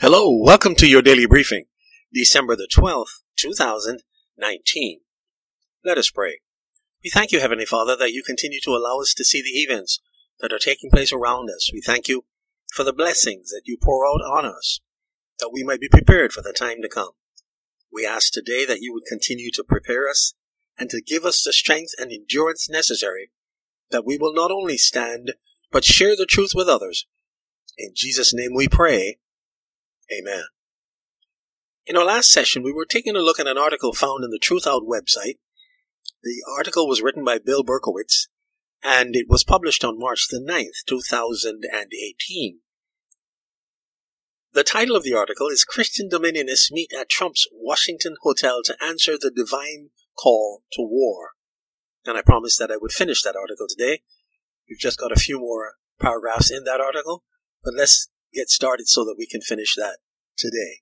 Hello, welcome to your daily briefing, December the 12th, 2019. Let us pray. We thank you, Heavenly Father, that you continue to allow us to see the events that are taking place around us. We thank you for the blessings that you pour out on us, that we might be prepared for the time to come. We ask today that you would continue to prepare us and to give us the strength and endurance necessary, that we will not only stand, but share the truth with others. In Jesus' name we pray. Amen. In our last session, we were taking a look at an article found in the Truth Out website. The article was written by Bill Berkowitz, and it was published on March the 9th, 2018. The title of the article is Christian Dominionists Meet at Trump's Washington Hotel to Answer the Divine Call to War. And I promised that I would finish that article today. We've just got a few more paragraphs in that article, but let's get started so that we can finish that today.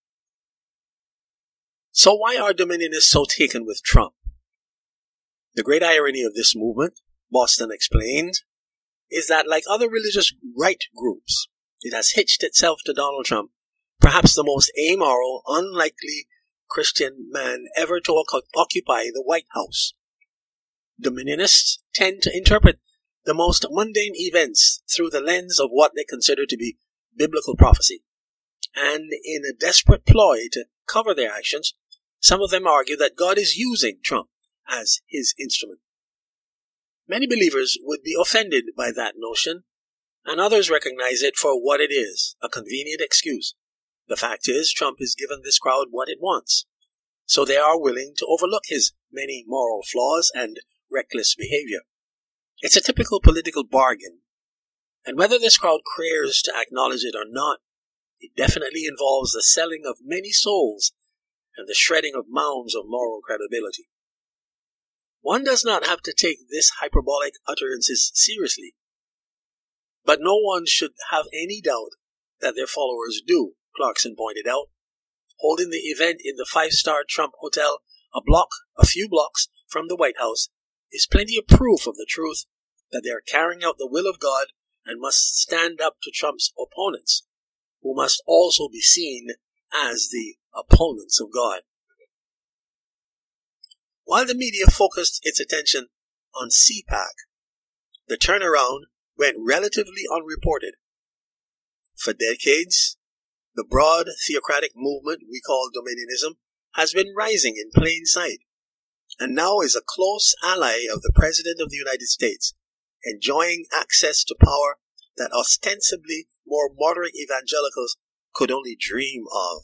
So why are Dominionists so taken with Trump? The great irony of this movement, Boston explained, is that like other religious right groups, it has hitched itself to Donald Trump, perhaps the most amoral, unlikely Christian man ever to occupy the White House. Dominionists tend to interpret the most mundane events through the lens of what they consider to be biblical prophecy. And in a desperate ploy to cover their actions, some of them argue that God is using Trump as his instrument. Many believers would be offended by that notion, and others recognize it for what it is, a convenient excuse. The fact is, Trump has given this crowd what it wants, so they are willing to overlook his many moral flaws and reckless behavior. It's a typical political bargain, and whether this crowd cares to acknowledge it or not, it definitely involves the selling of many souls and the shredding of mounds of moral credibility. One does not have to take this hyperbolic utterances seriously, but no one should have any doubt that their followers do, Clarkson pointed out. Holding the event in the five-star Trump Hotel a few blocks from the White House is plenty of proof of the truth that they are carrying out the will of God and must stand up to Trump's opponents, who must also be seen as the opponents of God. While the media focused its attention on CPAC, the turnaround went relatively unreported. For decades, the broad theocratic movement we call dominionism has been rising in plain sight, and now is a close ally of the President of the United States, enjoying access to power that ostensibly more moderate evangelicals could only dream of.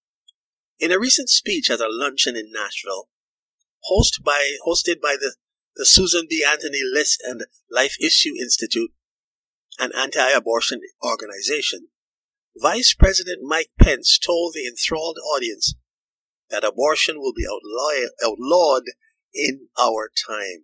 In a recent speech at a luncheon in Nashville, hosted by the Susan B. Anthony List and Life Issue Institute, an anti-abortion organization, Vice President Mike Pence told the enthralled audience that abortion will be outlawed in our time.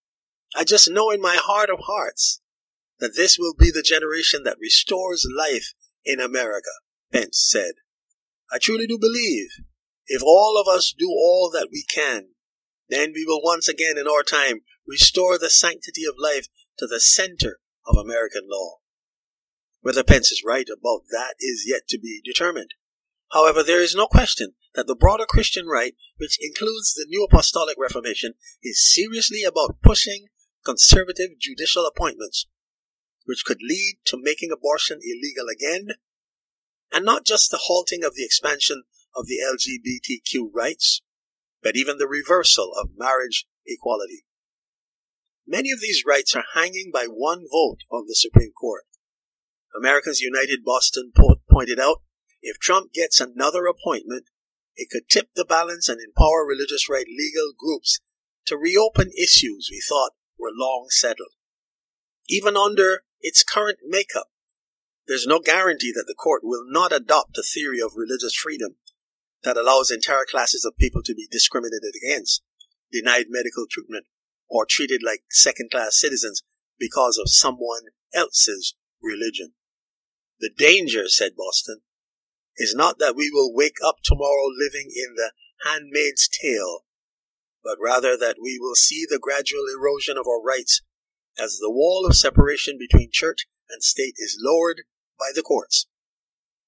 I just know in my heart of hearts that this will be the generation that restores life in America, Pence said. I truly do believe if all of us do all that we can, then we will once again in our time restore the sanctity of life to the center of American law. Whether Pence is right about that is yet to be determined. However, there is no question that the broader Christian right, which includes the New Apostolic Reformation, is seriously about pushing conservative judicial appointments, which could lead to making abortion illegal again, and not just the halting of the expansion of the LGBTQ rights, but even the reversal of marriage equality. Many of these rights are hanging by one vote on the Supreme Court. Americans United Boston pointed out, if Trump gets another appointment, it could tip the balance and empower religious right legal groups to reopen issues we thought were long settled. Even under its current makeup, there's no guarantee that the court will not adopt a theory of religious freedom that allows entire classes of people to be discriminated against, denied medical treatment, or treated like second-class citizens because of someone else's religion. The danger, said Boston, is not that we will wake up tomorrow living in the Handmaid's Tale, but rather that we will see the gradual erosion of our rights as the wall of separation between church and state is lowered by the courts.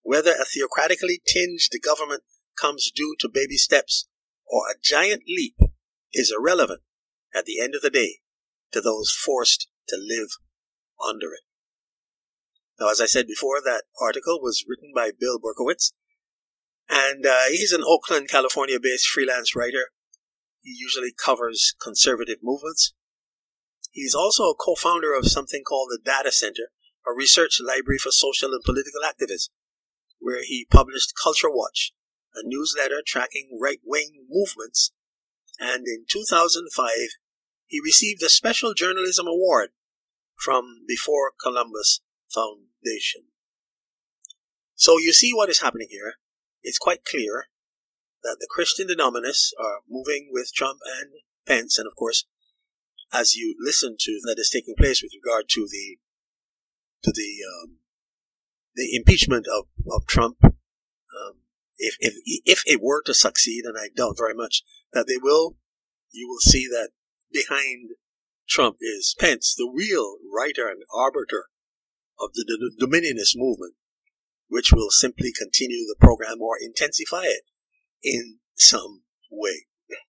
whether a theocratically tinged government comes due to baby steps or a giant leap is irrelevant at the end of the day to those forced to live under it. Now, as I said before, that article was written by Bill Berkowitz, and he's an Oakland, California-based freelance writer. He usually covers conservative movements. He's also a co-founder of something called the Data Center, a research library for social and political activists, where he published Culture Watch, a newsletter tracking right-wing movements, and in 2005, he received a Special Journalism Award from Before Columbus Foundation. So you see what is happening here. It's quite clear that the Christian denominalists are moving with Trump and Pence, and of course, as you listen to that is taking place with regard to the impeachment of Trump, if it were to succeed, and I doubt very much that they will, you will see that behind Trump is Pence, the real writer and arbiter of the Dominionist movement, which will simply continue the program or intensify it in some way.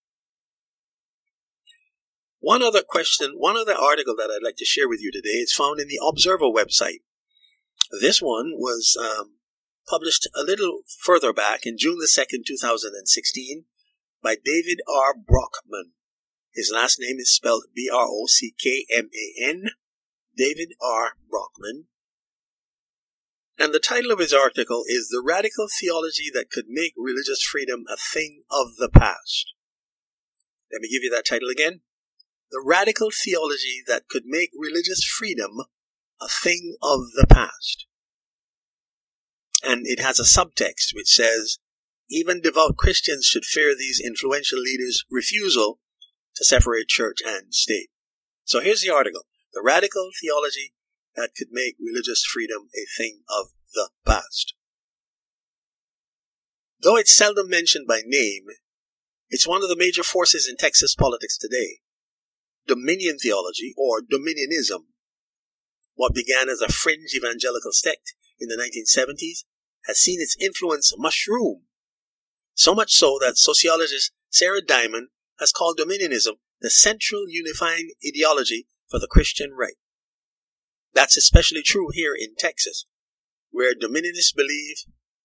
One other article that I'd like to share with you today is found in the Observer website. This one was published a little further back in June the 2nd, 2016 by David R. Brockman. His last name is spelled Brockman, David R. Brockman. And the title of his article is The Radical Theology That Could Make Religious Freedom a Thing of the Past. Let me give you that title again. The Radical Theology That Could Make Religious Freedom a Thing of the Past. And it has a subtext which says, even devout Christians should fear these influential leaders' refusal to separate church and state. So here's the article. The Radical Theology That Could Make Religious Freedom a Thing of the Past. Though it's seldom mentioned by name, it's one of the major forces in Texas politics today. Dominion theology, or dominionism, what began as a fringe evangelical sect in the 1970s, has seen its influence mushroom. So much so that sociologist Sarah Diamond has called dominionism the central unifying ideology for the Christian right. That's especially true here in Texas, where dominionists believe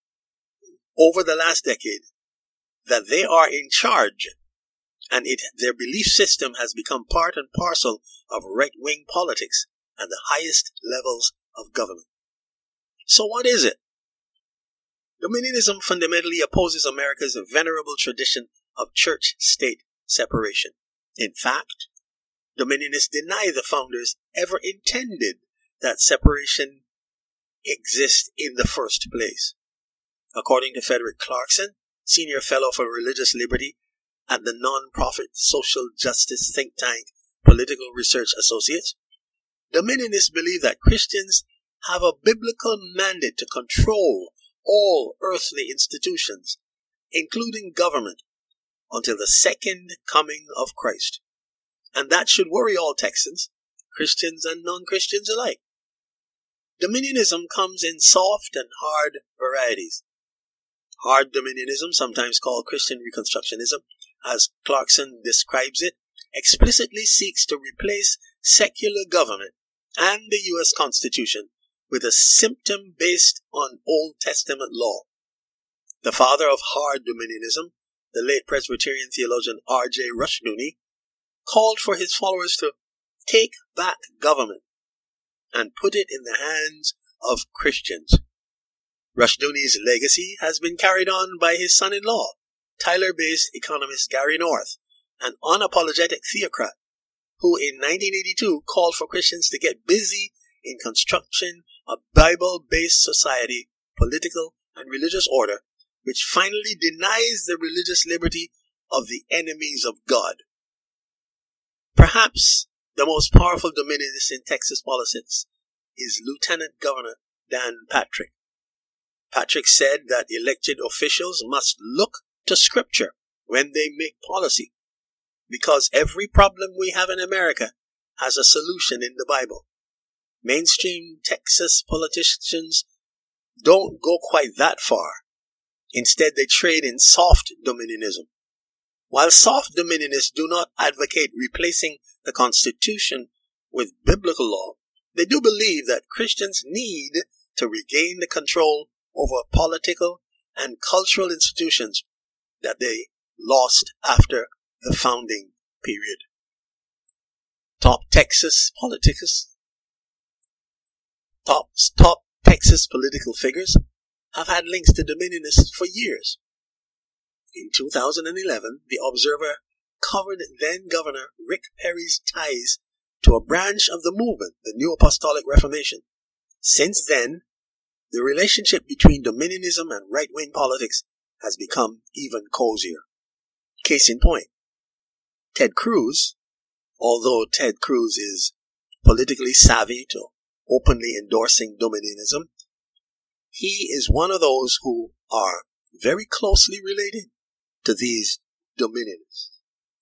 over the last decade that they are in charge, and their belief system has become part and parcel of right-wing politics and the highest levels of government. So what is it? Dominionism fundamentally opposes America's venerable tradition of church-state separation. In fact, dominionists deny the founders ever intended that separation exist in the first place. According to Frederick Clarkson, Senior Fellow for Religious Liberty at the non-profit social justice think tank Political Research Associates, dominionists believe that Christians have a biblical mandate to control all earthly institutions, including government, until the second coming of Christ. And that should worry all Texans, Christians and non-Christians alike. Dominionism comes in soft and hard varieties. Hard dominionism, sometimes called Christian Reconstructionism, as Clarkson describes it, explicitly seeks to replace secular government and the U.S. Constitution with a system based on Old Testament law. The father of hard dominionism, the late Presbyterian theologian R.J. Rushdoony, called for his followers to take back government and put it in the hands of Christians. Rushdoony's legacy has been carried on by his son-in-law, Tyler-based economist Gary North, an unapologetic theocrat, who in 1982 called for Christians to get busy in construction a Bible-based society, political and religious order, which finally denies the religious liberty of the enemies of God. Perhaps the most powerful dominionist in Texas politics is Lieutenant Governor Dan Patrick. Patrick said that elected officials must look to Scripture when they make policy, because every problem we have in America has a solution in the Bible. Mainstream Texas politicians don't go quite that far. Instead, they trade in soft dominionism. While soft dominionists do not advocate replacing the Constitution with biblical law, they do believe that Christians need to regain the control over political and cultural institutions that they lost after the founding period. Top Texas political figures have had links to dominionists for years. In 2011, The Observer covered then-Governor Rick Perry's ties to a branch of the movement, the New Apostolic Reformation. Since then, the relationship between dominionism and right-wing politics has become even cozier. Case in point, Ted Cruz, although Ted Cruz is politically savvy to openly endorsing dominionism, he is one of those who are very closely related to these dominionists.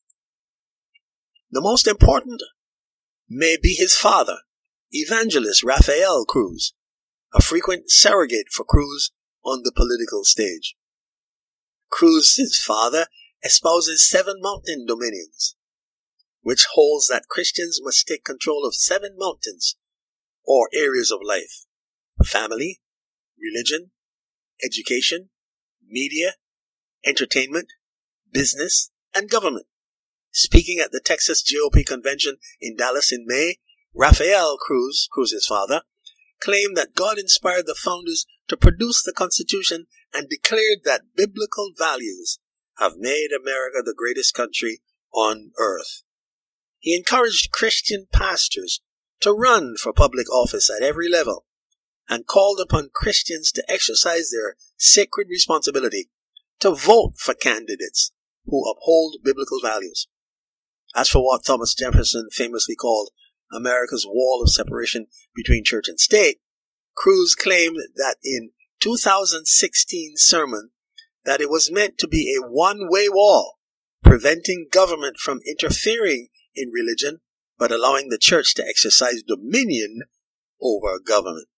The most important may be his father, evangelist Rafael Cruz, a frequent surrogate for Cruz on the political stage. Cruz's father espouses 7 mountain dominions, which holds that Christians must take control of 7 mountains or areas of life: family, religion, education, media, entertainment, business, and government. Speaking at the Texas GOP convention in Dallas in May, Rafael Cruz, Cruz's father, claimed that God inspired the founders to produce the Constitution and declared that biblical values have made America the greatest country on earth. He encouraged Christian pastors to run for public office at every level and called upon Christians to exercise their sacred responsibility to vote for candidates who uphold biblical values. As for what Thomas Jefferson famously called America's wall of separation between church and state, Cruz claimed that in 2016 sermon that it was meant to be a one-way wall, preventing government from interfering in religion, but allowing the church to exercise dominion over government.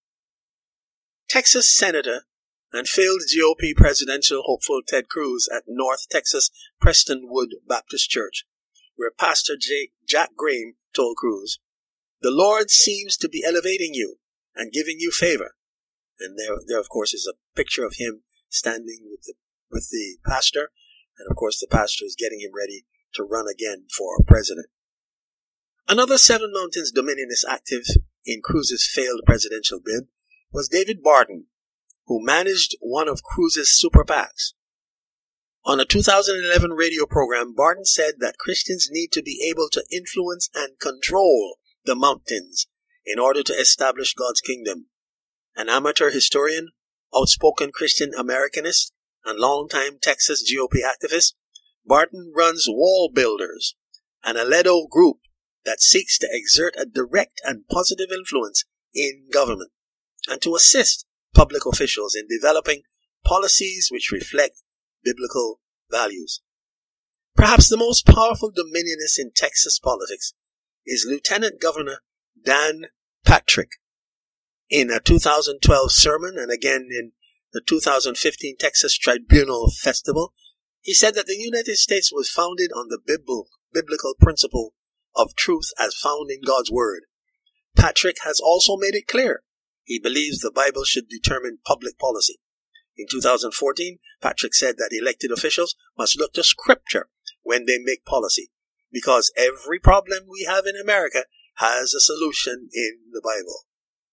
Texas Senator and failed GOP presidential hopeful Ted Cruz at North Texas Prestonwood Baptist Church, where Pastor Jack Graham told Cruz, "The Lord seems to be elevating you and giving you favor." And there of course is a picture of him standing with the pastor, and of course the pastor is getting him ready to run again for president. Another 7 Mountains dominionist active in Cruz's failed presidential bid was David Barton, who managed one of Cruz's super PACs. On a 2011 radio program, Barton said that Christians need to be able to influence and control the mountains in order to establish God's kingdom. An amateur historian, outspoken Christian Americanist, and longtime Texas GOP activist, Barton runs Wall Builders, an Aledo group that seeks to exert a direct and positive influence in government and to assist public officials in developing policies which reflect biblical values. Perhaps the most powerful dominionist in Texas politics is Lieutenant Governor Dan Patrick. In a 2012 sermon and again in the 2015 Texas Tribunal Festival, he said that the United States was founded on the biblical principle of truth as found in God's Word. Patrick has also made it clear he believes the Bible should determine public policy. In 2014, Patrick said that elected officials must look to Scripture when they make policy, because every problem we have in America has a solution in the Bible.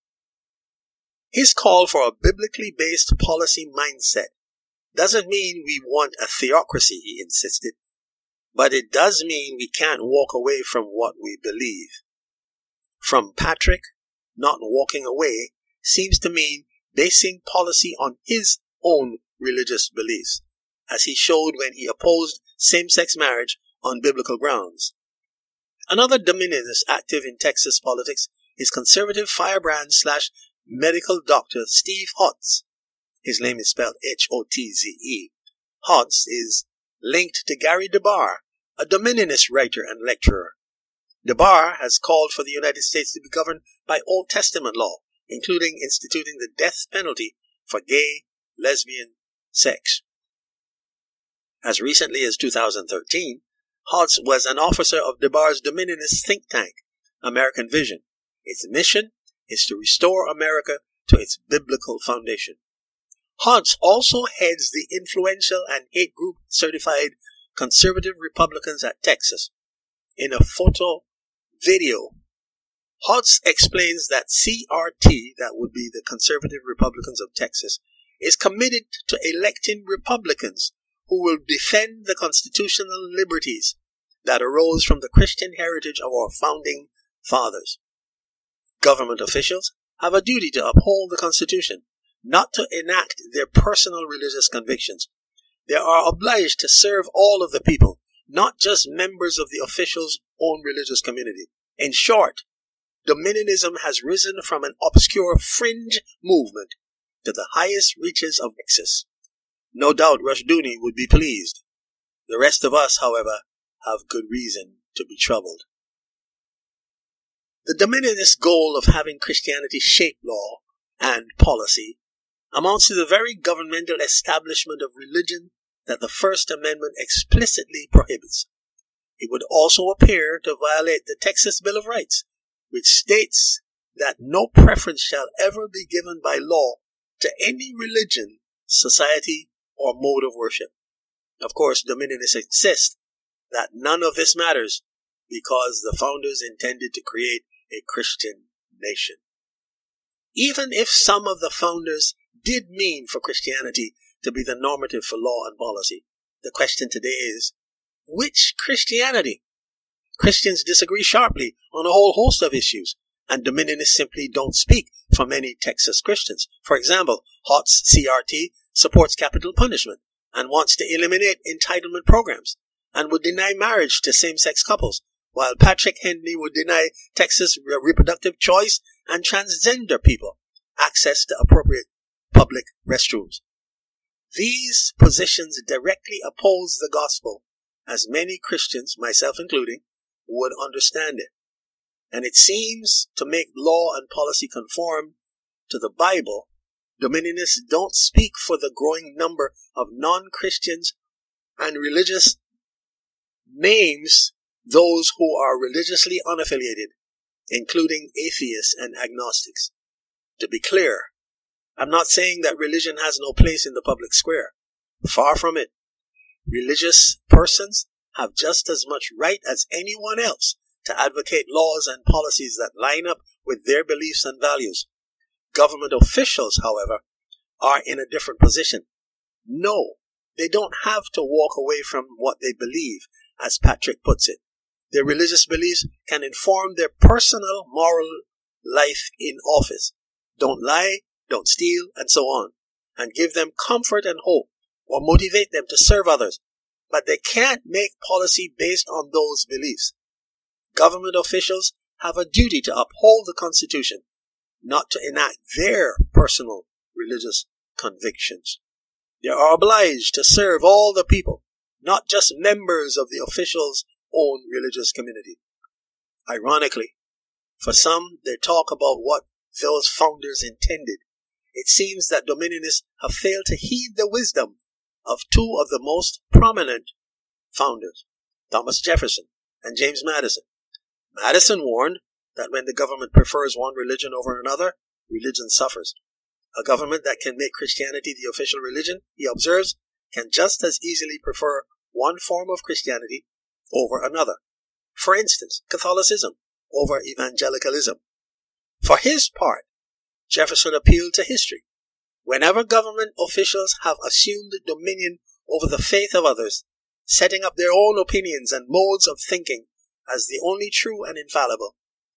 His call for a biblically based policy mindset doesn't mean we want a theocracy, he insisted, but it does mean we can't walk away from what we believe. From Patrick, not walking away seems to mean basing policy on his own religious beliefs, as he showed when he opposed same-sex marriage on biblical grounds. Another dominionist active in Texas politics is conservative firebrand / medical doctor Steve Hotz. His name is spelled Hotze. Hotz is linked to Gary DeBar, a dominionist writer and lecturer. DeBar has called for the United States to be governed by Old Testament law, including instituting the death penalty for gay, lesbian sex. As recently as 2013, Hodges was an officer of DeBar's Dominionist think tank, American Vision. Its mission is to restore America to its biblical foundation. Hodges also heads the influential and hate group certified conservative Republicans at Texas. In a photo video, Hodges explains that CRT, that would be the Conservative Republicans of Texas, is committed to electing Republicans who will defend the constitutional liberties that arose from the Christian heritage of our founding fathers. Government officials have a duty to uphold the Constitution, not to enact their personal religious convictions. They are obliged to serve all of the people, not just members of the official's own religious community. In short, Dominionism has risen from an obscure fringe movement to the highest reaches of Texas. No doubt Rushdoony would be pleased. The rest of us, however, have good reason to be troubled. The Dominionist goal of having Christianity shape law and policy amounts to the very governmental establishment of religion that the First Amendment explicitly prohibits. It would also appear to violate the Texas Bill of Rights, which states that no preference shall ever be given by law to any religion, society, or mode of worship. Of course, Dominionists insist that none of this matters because the founders intended to create a Christian nation. Even if some of the founders did mean for Christianity to be the normative for law and policy, the question today is, which Christianity? Christians disagree sharply on a whole host of issues, and Dominionists simply don't speak for many Texas Christians. For example, Hodges CRT supports capital punishment and wants to eliminate entitlement programs and would deny marriage to same-sex couples, while Patrick Henry would deny Texas reproductive choice and transgender people access to appropriate public restrooms. These positions directly oppose the gospel, as many Christians, myself including, would understand it. And it seems to make law and policy conform to the Bible. Dominionists don't speak for the growing number of non-Christians and religious names those who are religiously unaffiliated, including atheists and agnostics. To be clear, I'm not saying that religion has no place in the public square. Far from it. Religious persons have just as much right as anyone else to advocate laws and policies that line up with their beliefs and values. Government officials, however, are in a different position. No, they don't have to walk away from what they believe, as Patrick puts it. Their religious beliefs can inform their personal moral life in office. Don't lie, don't steal, and so on, and give them comfort and hope, or motivate them to serve others. But they can't make policy based on those beliefs. Government officials have a duty to uphold the Constitution, not to enact their personal religious convictions. They are obliged to serve all the people, not just members of the official's own religious community. Ironically, for some, they talk about what those founders intended. It seems that Dominionists have failed to heed the wisdom of two of the most prominent founders, Thomas Jefferson and James Madison. Madison warned that when the government prefers one religion over another, religion suffers. A government that can make Christianity the official religion, he observes, can just as easily prefer one form of Christianity over another. For instance, Catholicism over evangelicalism. For his part, Jefferson appealed to history. Whenever government officials have assumed dominion over the faith of others, setting up their own opinions and modes of thinking as the only true and infallible,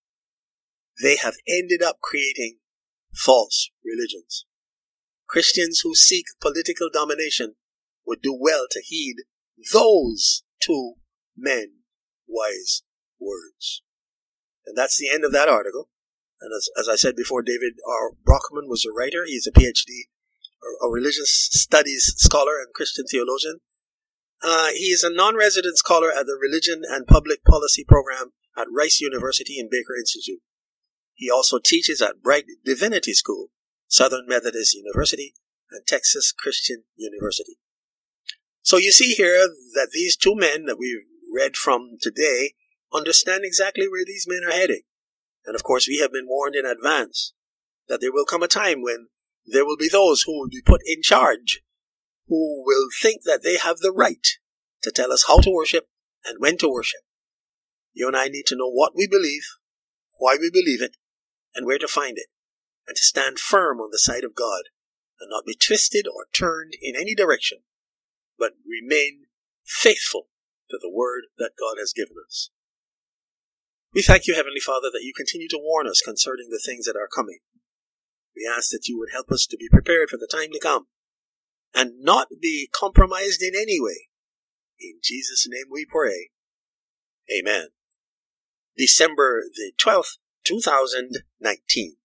they have ended up creating false religions. Christians who seek political domination would do well to heed those two men wise words. And that's the end of that article. And as I said before, David R. Brockman was a writer. He's a PhD, a religious studies scholar and Christian theologian. He is a non-resident scholar at the Religion and Public Policy Program at Rice University and Baker Institute. He also teaches at Bright Divinity School, Southern Methodist University, and Texas Christian University. So you see here that these two men that we've read from today understand exactly where these men are heading. And of course, we have been warned in advance that there will come a time when there will be those who will be put in charge, who will think that they have the right to tell us how to worship and when to worship. You and I need to know what we believe, why we believe it, and where to find it, and to stand firm on the side of God and not be twisted or turned in any direction, but remain faithful to the word that God has given us. We thank you, Heavenly Father, that you continue to warn us concerning the things that are coming. We ask that you would help us to be prepared for the time to come and not be compromised in any way. In Jesus' name we pray. Amen. December the 12th, 2019.